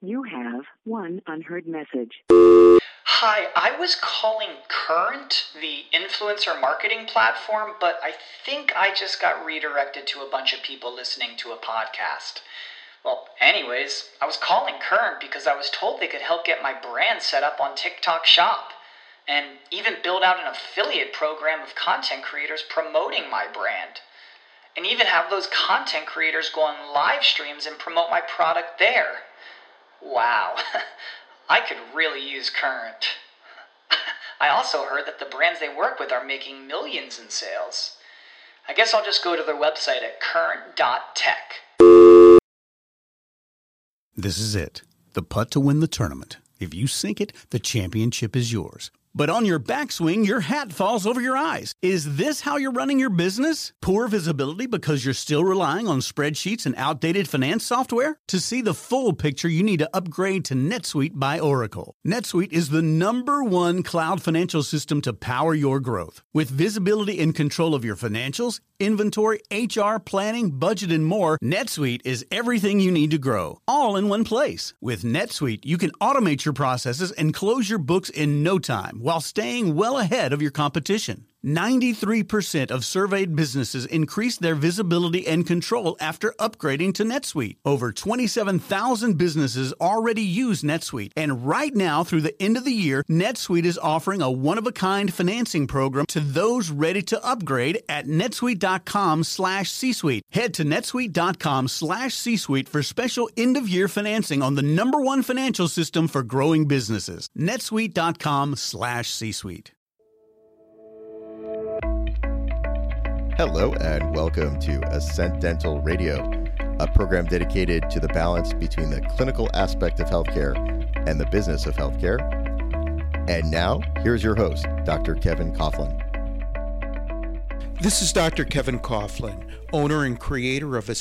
You have one unheard message. Hi, I was calling Current, the influencer marketing platform, but I think I just got redirected to a bunch of people listening to a podcast. Well, anyways, I was calling Current because I was told they could help get my brand set up on TikTok Shop and even build out an affiliate program of content creators promoting my brand. And even have those content creators go on live streams and promote my product there. Wow, I could really use Current. I also heard that the brands they work with are making millions in sales. I guess I'll just go to their website at current.tech. This is it. The putt to win the tournament. If you sink it, the championship is yours. But on your backswing, your hat falls over your eyes. Is this how you're running your business? Poor visibility because you're still relying on spreadsheets and outdated finance software? To see the full picture, you need to upgrade to NetSuite by Oracle. NetSuite is the #1 cloud financial system to power your growth. With visibility and control of your financials, inventory, HR, planning, budget, and more, NetSuite is everything you need to grow, all in one place. With NetSuite, you can automate your processes and close your books in no time while staying well ahead of your competition. 93% of surveyed businesses increased their visibility and control after upgrading to NetSuite. Over 27,000 businesses already use NetSuite. And right now, through the end of the year, NetSuite is offering a one-of-a-kind financing program to those ready to upgrade at netsuite.com/C-Suite. Head to netsuite.com/C-Suite for special end-of-year financing on the #1 financial system for growing businesses. netsuite.com/C-Suite. Hello and welcome to Ascent Dental Radio, a program dedicated to the balance between the clinical aspect of healthcare and the business of healthcare. And now, here's your host, Dr. Kevin Coughlin. This is Dr. Kevin Coughlin, owner and creator of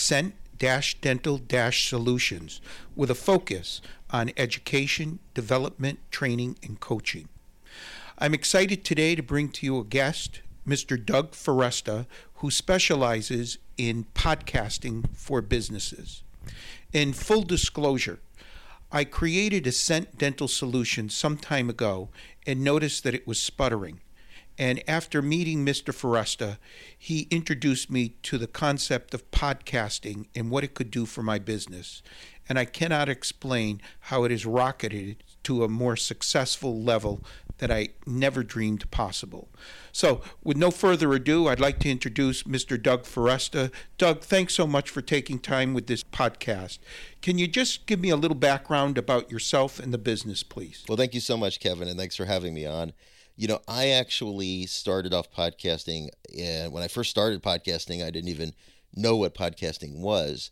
Ascent-Dental-Solutions, with a focus on education, development, training, and coaching. I'm excited today to bring to you a guest, Mr. Doug Foresta, who specializes in podcasting for businesses. In full disclosure, I created Ascent Dental Solutions some time ago and noticed that it was sputtering. And after meeting Mr. Foresta, he introduced me to the concept of podcasting and what it could do for my business. And I cannot explain how it has rocketed to a more successful level that I never dreamed possible. So, with no further ado, I'd like to introduce Mr. Doug Foresta. Doug, thanks so much for taking time with this podcast. Can you just give me a little background about yourself and the business, please? Well, thank you so much, Kevin, and thanks for having me on. You know, I actually started off podcasting, and when I first started podcasting, I didn't even know what podcasting was.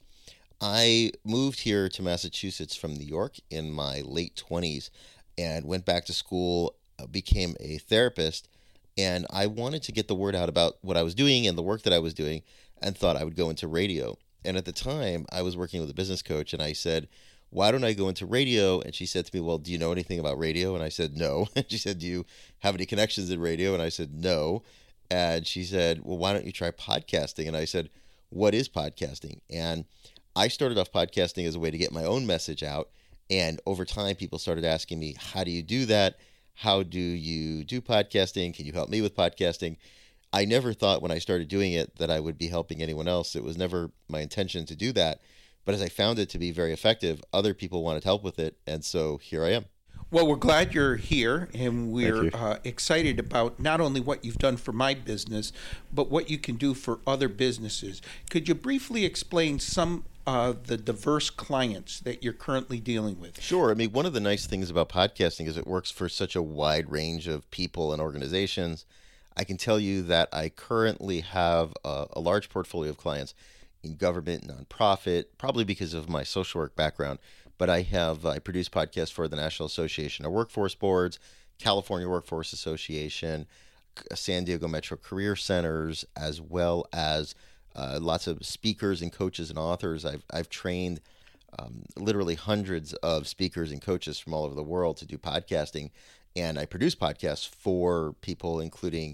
I moved here to Massachusetts from New York in my late 20s and went back to school, became a therapist, and I wanted to get the word out about what I was doing and the work that I was doing, and thought I would go into radio. And at the time, I was working with a business coach, and I said, why don't I go into radio? And she said to me, well, do you know anything about radio? And I said, no. And she said, do you have any connections in radio? And I said, no. And she said, well, why don't you try podcasting? And I said, what is podcasting? And I started off podcasting as a way to get my own message out. And over time, people started asking me, how do you do that? How do you do podcasting? Can you help me with podcasting? I never thought when I started doing it that I would be helping anyone else. It was never my intention to do that. But as I found it to be very effective, other people wanted help with it. And so here I am. Well, we're glad you're here, and we're excited about not only what you've done for my business, but what you can do for other businesses. Could you briefly explain some of the diverse clients that you're currently dealing with? Sure. I mean, one of the nice things about podcasting is it works for such a wide range of people and organizations. I can tell you that I currently have a large portfolio of clients in government, nonprofit, probably because of my social work background. But I produce podcasts for the National Association of Workforce Boards, California Workforce Association, San Diego Metro Career Centers, as well as lots of speakers and coaches and authors. I've trained literally hundreds of speakers and coaches from all over the world to do podcasting, and I produce podcasts for people, including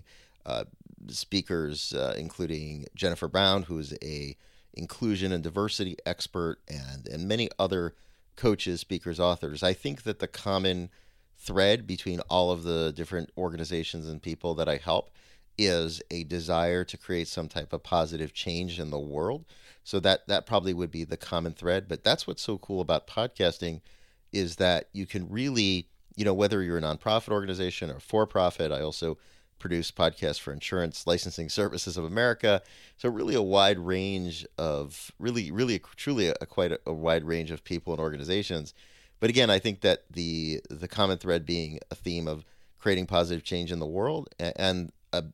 speakers, including Jennifer Brown, who is a inclusion and diversity expert, and many other coaches, speakers, authors. I think that the common thread between all of the different organizations and people that I help is a desire to create some type of positive change in the world. So that probably would be the common thread. But that's what's so cool about podcasting is that you can really, whether you're a nonprofit organization or for-profit, I also produce podcasts for Insurance Licensing Services of America. So really a wide range of, truly quite a wide range of people and organizations. But again, I think that the common thread being a theme of creating positive change in the world and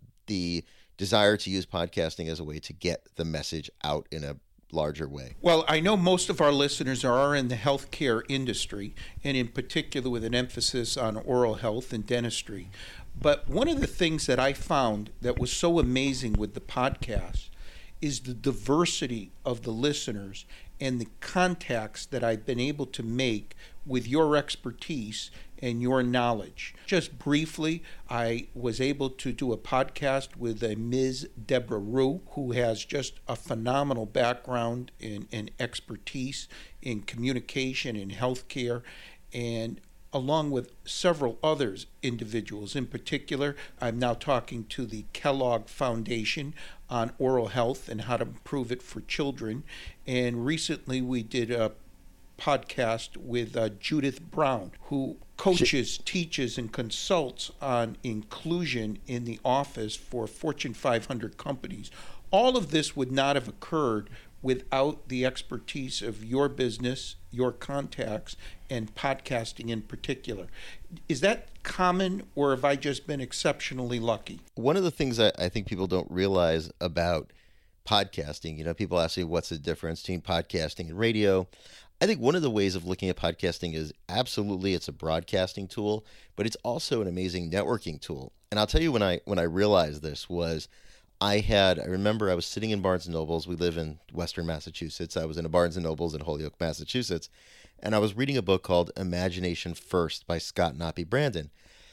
the desire to use podcasting as a way to get the message out in a larger way. Well, I know most of our listeners are in the healthcare industry, and in particular with an emphasis on oral health and dentistry. But one of the things that I found that was so amazing with the podcast is the diversity of the listeners and the contacts that I've been able to make with your expertise and your knowledge. Just briefly, I was able to do a podcast with a Ms. Deborah Rue, who has just a phenomenal background and expertise in communication and healthcare, and along with several others individuals. In particular, I'm now talking to the Kellogg Foundation on oral health and how to improve it for children. And recently we did a podcast with Judith Brown, who coaches, teaches, and consults on inclusion in the office for Fortune 500 companies. All of this would not have occurred without the expertise of your business, your contacts, and podcasting in particular. Is that common, or have I just been exceptionally lucky? One of the things I think people don't realize about podcasting, people ask me what's the difference between podcasting and radio. I think one of the ways of looking at podcasting is absolutely it's a broadcasting tool, but it's also an amazing networking tool. And I'll tell you when I realized this was I remember I was sitting in Barnes & Noble's. We live in Western Massachusetts. I was in a Barnes & Noble's in Holyoke, Massachusetts, and I was reading a book called Imagination First by Scott Nappy Brandon.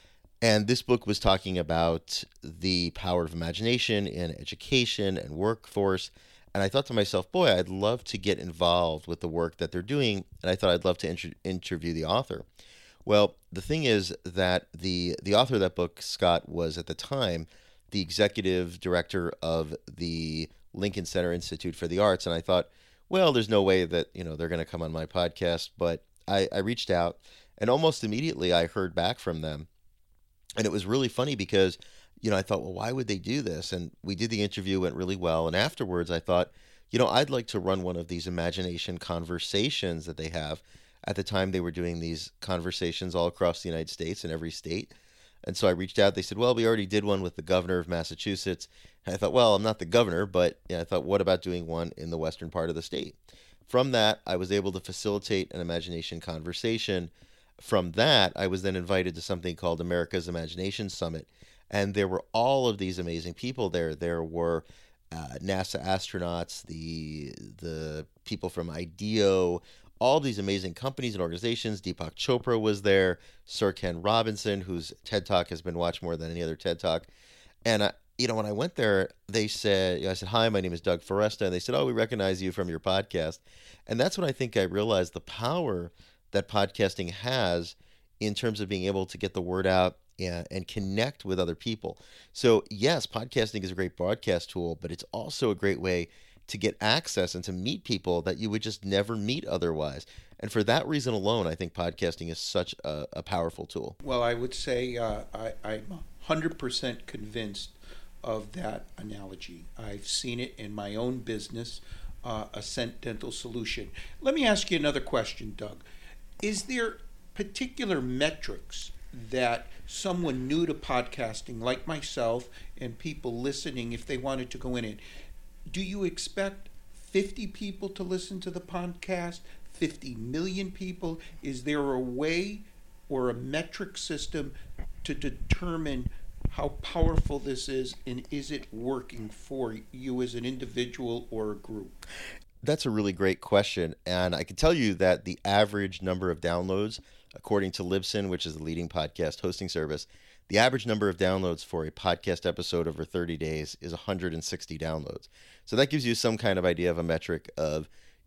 And this book was talking about the power of imagination in education and workforce. And I thought to myself, boy, I'd love to get involved with the work that they're doing. And I thought I'd love to interview the author. Well, the thing is that the author of that book, Scott, was at the time the executive director of the Lincoln Center Institute for the Arts. And I thought, well, there's no way that, they're going to come on my podcast. But I reached out, and almost immediately I heard back from them. And it was really funny because, I thought, well, why would they do this? And we did the interview, went really well. And afterwards I thought, I'd like to run one of these imagination conversations that they have. At the time, they were doing these conversations all across the United States in every state. And so I reached out. They said, well, we already did one with the governor of Massachusetts. And I thought, well, I'm not the governor, but I thought, what about doing one in the western part of the state? From that, I was able to facilitate an imagination conversation. From that, I was then invited to something called America's Imagination Summit. And there were all of these amazing people there. There were NASA astronauts, the people from IDEO, all these amazing companies and organizations. Deepak Chopra was there, Sir Ken Robinson, whose TED Talk has been watched more than any other TED Talk. And, when I went there, they said, I said, hi, my name is Doug Foresta. And they said, oh, we recognize you from your podcast. And that's when I think I realized the power that podcasting has in terms of being able to get the word out and connect with other people. So yes, podcasting is a great broadcast tool, but it's also a great way to get access and to meet people that you would just never meet otherwise. And for that reason alone, I think podcasting is such a powerful tool. Well, I would say I'm 100% convinced of that analogy. I've seen it in my own business, Ascent Dental Solution. Let me ask you another question, Doug. Is there particular metrics that someone new to podcasting, like myself, and people listening, if they wanted to go in it, do you expect 50 people to listen to the podcast, 50 million people? Is there a way or a metric system to determine how powerful this is, and is it working for you as an individual or a group? That's a really great question. And I can tell you that the average number of downloads, according to Libsyn, which is the leading podcast hosting service, the average number of downloads for a podcast episode over 30 days is 160 downloads. So that gives you some kind of idea of a metric of,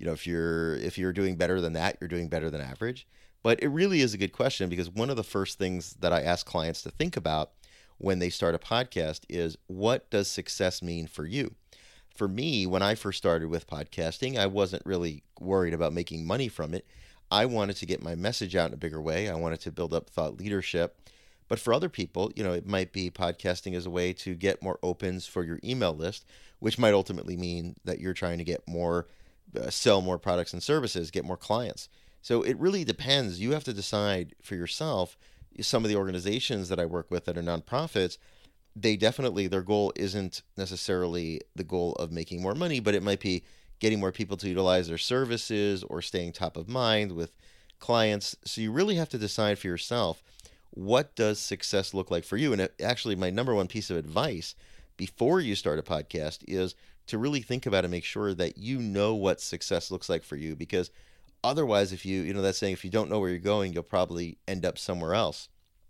if you're doing better than that, you're doing better than average. But it really is a good question, because one of the first things that I ask clients to think about when they start a podcast is, what does success mean for you? For me, when I first started with podcasting, I wasn't really worried about making money from it. I wanted to get my message out in a bigger way. I wanted to build up thought leadership. But for other people, it might be podcasting as a way to get more opens for your email list, which might ultimately mean that you're trying to get more, sell more products and services, get more clients. So it really depends. You have to decide for yourself. Some of the organizations that I work with that are nonprofits, they definitely, their goal isn't necessarily the goal of making more money, but it might be getting more people to utilize their services or staying top of mind with clients. So you really have to decide for yourself, what does success look like for you? And actually, my number one piece of advice before you start a podcast is to really think about and make sure that you know what success looks like for you. Because otherwise, if that's saying, if you don't know where you're going, you'll probably end up somewhere else.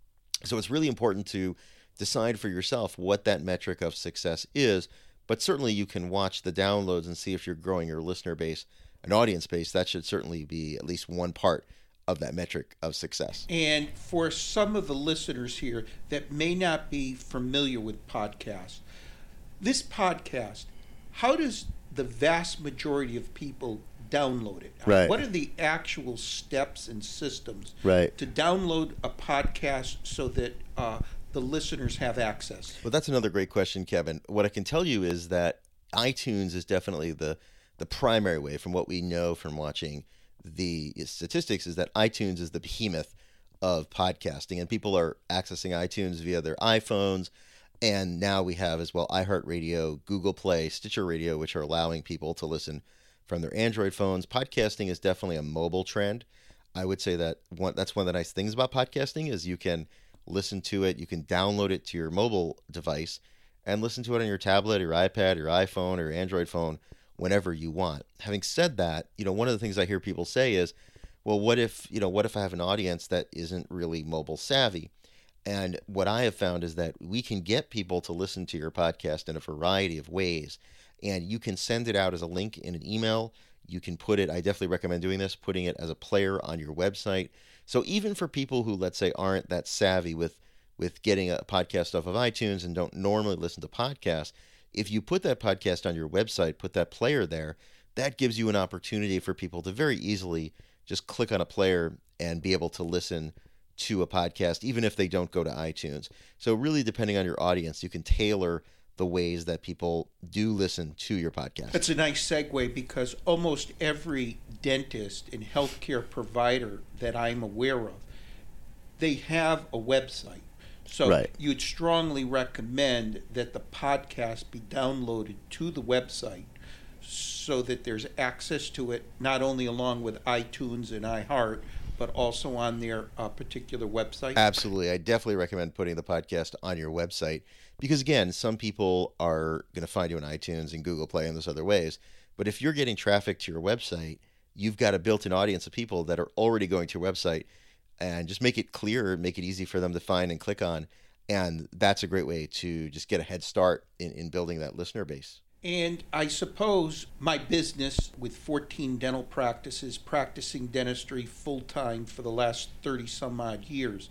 So it's really important to decide for yourself what that metric of success is. But certainly you can watch the downloads and see if you're growing your listener base, an audience base. That should certainly be at least one part of that metric of success. And for some of the listeners here that may not be familiar with podcasts, this podcast, how does the vast majority of people download it? Right. What are the actual steps and systems Right. to download a podcast so that the listeners have access? Well, that's another great question, Kevin. What I can tell you is that iTunes is definitely the primary way, from what we know from watching the statistics, is that iTunes is the behemoth of podcasting, and people are accessing iTunes via their iPhones. And now we have as well iHeartRadio, Google Play, Stitcher Radio, which are allowing people to listen from their Android phones. Podcasting is definitely a mobile trend. I would say that that's one of the nice things about podcasting is you can listen to it, you can download it to your mobile device and listen to it on your tablet, your iPad, your iPhone, or your Android phone whenever you want. Having said that, one of the things I hear people say is, well, what if I have an audience that isn't really mobile savvy? And what I have found is that we can get people to listen to your podcast in a variety of ways. And you can send it out as a link in an email. You can put it, I definitely recommend doing this, putting it as a player on your website. So even for people who, let's say, aren't that savvy with getting a podcast off of iTunes and don't normally listen to podcasts, if you put that podcast on your website, put that player there, that gives you an opportunity for people to very easily just click on a player and be able to listen to a podcast, even if they don't go to iTunes. So really, depending on your audience, you can tailor the ways that people do listen to your podcast. That's a nice segue, because almost every dentist and healthcare provider that I'm aware of, they have a website. So Right. You'd strongly recommend that the podcast be downloaded to the website so that there's access to it, not only along with iTunes and iHeart, but also on their particular website. Absolutely. I definitely recommend putting the podcast on your website because, again, some people are going to find you on iTunes and Google Play and those other ways. But if you're getting traffic to your website, you've got a built-in audience of people that are already going to your website, and just make it clear, make it easy for them to find and click on. And that's a great way to just get a head start in building that listener base. And I suppose my business with 14 dental practices, practicing dentistry full-time for the last 30 some odd years,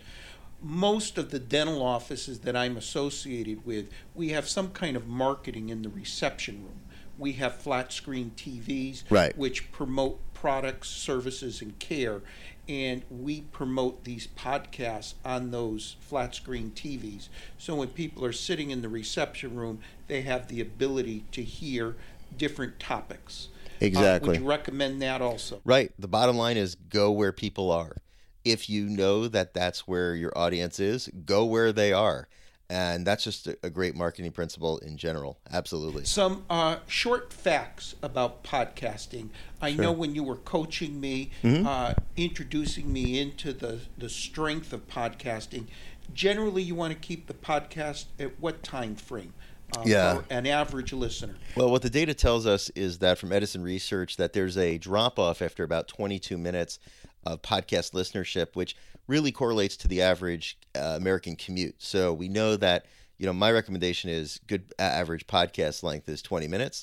most of the dental offices that I'm associated with, we have some kind of marketing in the reception room. We have flat screen TVs, Right. which promote products, services, and care. And we promote these podcasts on those flat screen TVs. So when people are sitting in the reception room, they have the ability to hear different topics. Exactly. Would you recommend that also? Right. The bottom line is go where people are. If you know that that's where your audience is, go where they are. And that's just a great marketing principle in general. Absolutely. Some short facts about podcasting. I know when you were coaching me, introducing me into the strength of podcasting, generally you want to keep the podcast at what time frame for an average listener? Well, what the data tells us is that from Edison Research that there's a drop-off after about 22 minutes of podcast listenership, which really correlates to the average American commute. So we know that, my recommendation is good average podcast length is 20 minutes.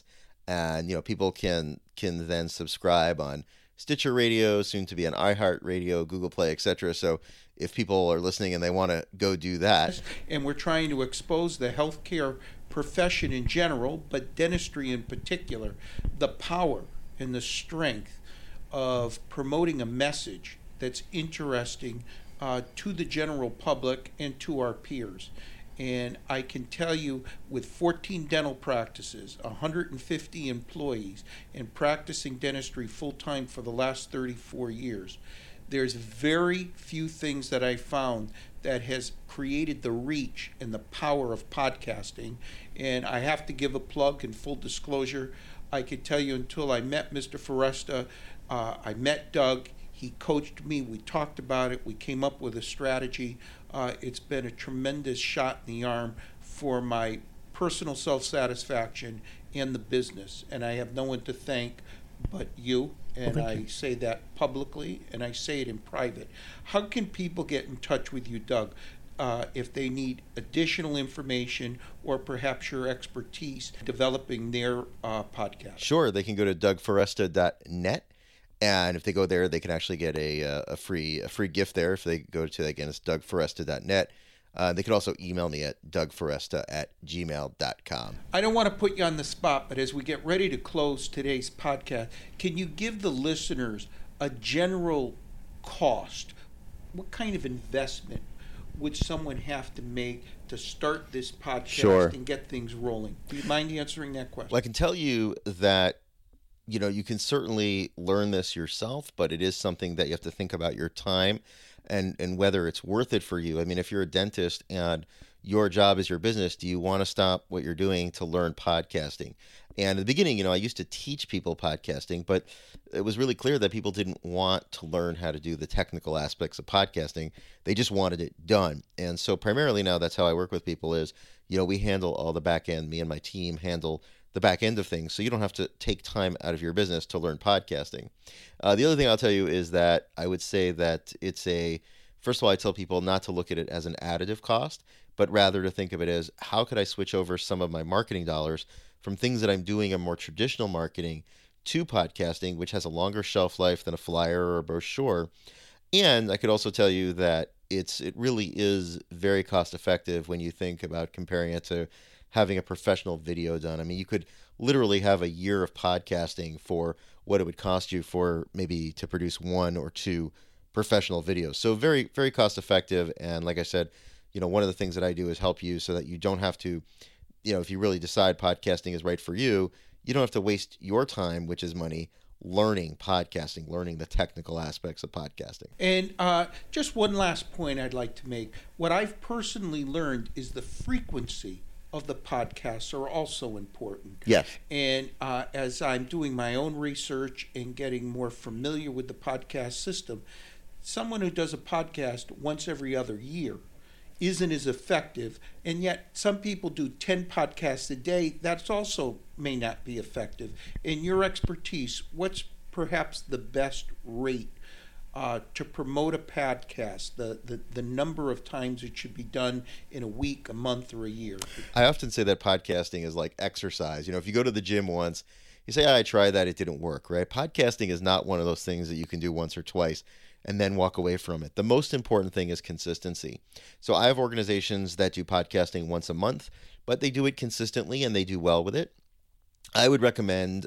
and people can then subscribe on Stitcher Radio, soon to be on iHeartRadio, Google Play, etc. So if people are listening and they want to go do that, and we're trying to expose the healthcare profession in general, but dentistry in particular, the power and the strength of promoting a message that's interesting to the general public and to our peers. And I can tell you, with 14 dental practices, 150 employees, and practicing dentistry full-time for the last 34 years, there's very few things that I found that has created the reach and the power of podcasting. And I have to give a plug in full disclosure. I can tell you, until I met Mr. Foresta, I met Doug. He coached me. We talked about it. We came up with a strategy. It's been a tremendous shot in the arm for my personal self-satisfaction and the business. And I have no one to thank but you. And I say that publicly, and I say it in private. How can people get in touch with you, Doug, if they need additional information or perhaps your expertise developing their podcast? Sure, they can go to dougforesta.net. And if they go there, they can actually get a free gift there. If they go to, again, it's dougforesta.net. They could also email me at dougforesta@gmail.com. I don't want to put you on the spot, but as we get ready to close today's podcast, can you give the listeners a general cost? What kind of investment would someone have to make to start this podcast and get things rolling? Do you mind answering that question? Well, I can tell you that you can certainly learn this yourself, but it is something that you have to think about your time and whether it's worth it for you. I mean, if you're a dentist and your job is your business, do you want to stop what you're doing to learn podcasting? And at the beginning, I used to teach people podcasting, but it was really clear that people didn't want to learn how to do the technical aspects of podcasting. They just wanted it done. And so primarily now that's how I work with people is, we handle all the back end. Me and my team handle the back end of things, so you don't have to take time out of your business to learn podcasting. The other thing I'll tell you is that I would say that first of all, I tell people not to look at it as an additive cost, but rather to think of it as, how could I switch over some of my marketing dollars from things that I'm doing in more traditional marketing to podcasting, which has a longer shelf life than a flyer or a brochure. And I could also tell you that it really is very cost effective when you think about comparing it to having a professional video done. I mean, you could literally have a year of podcasting for what it would cost you for maybe to produce 1 or 2 professional videos. So very, very cost effective. And like I said, one of the things that I do is help you so that you don't have to, if you really decide podcasting is right for you, you don't have to waste your time, which is money, learning podcasting, learning the technical aspects of podcasting. And just one last point I'd like to make. What I've personally learned is the frequency of the podcasts are also important. Yes. And as I'm doing my own research and getting more familiar with the podcast system, someone who does a podcast once every other year isn't as effective. And yet some people do 10 podcasts a day. That's also may not be effective. In your expertise, what's perhaps the best rate to promote a podcast, the number of times it should be done in a week, a month, or a year? I often say that podcasting is like exercise. If you go to the gym once, you say, I tried that, it didn't work, right? Podcasting is not one of those things that you can do once or twice and then walk away from it. The most important thing is consistency. So I have organizations that do podcasting once a month, but they do it consistently and they do well with it. I would recommend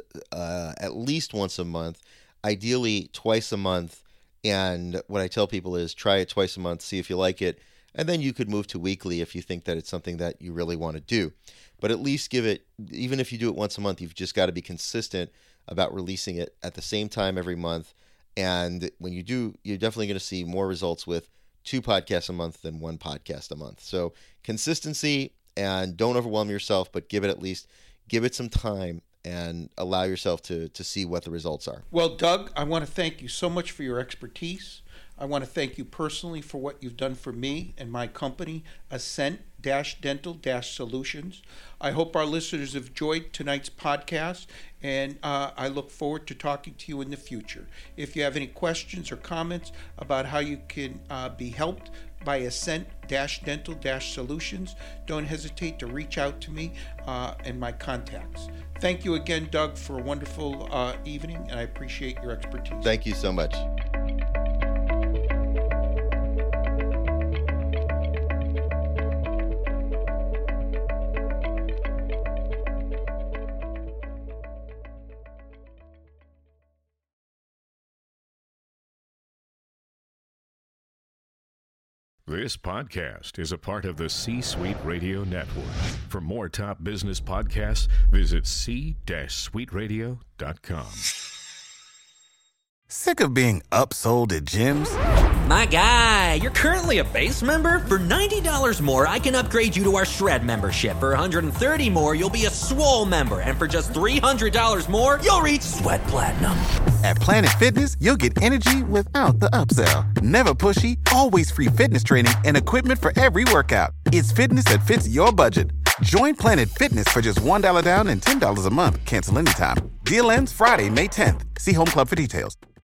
at least once a month, ideally twice a month. And what I tell people is try it twice a month, see if you like it, and then you could move to weekly if you think that it's something that you really want to do. But at least give it, even if you do it once a month, you've just got to be consistent about releasing it at the same time every month. And when you do, you're definitely going to see more results with 2 podcasts a month than 1 podcast a month. So consistency, and don't overwhelm yourself, but give it some time and allow yourself to see what the results are. Well, Doug, I want to thank you so much for your expertise. I want to thank you personally for what you've done for me and my company, Ascent-Dental-Solutions. I hope our listeners have enjoyed tonight's podcast, and I look forward to talking to you in the future. If you have any questions or comments about how you can be helped by Ascent-Dental-Solutions, don't hesitate to reach out to me and my contacts. Thank you again, Doug, for a wonderful evening, and I appreciate your expertise. Thank you so much. This podcast is a part of the C-Suite Radio Network. For more top business podcasts, visit c-suiteradio.com. Sick of being upsold at gyms? My guy, you're currently a base member? For $90 more, I can upgrade you to our Shred membership. For $130 more, you'll be a Swole member. And for just $300 more, you'll reach Sweat Platinum. At Planet Fitness, you'll get energy without the upsell. Never pushy, always free fitness training and equipment for every workout. It's fitness that fits your budget. Join Planet Fitness for just $1 down and $10 a month. Cancel anytime. Deal ends Friday, May 10th. See Home Club for details.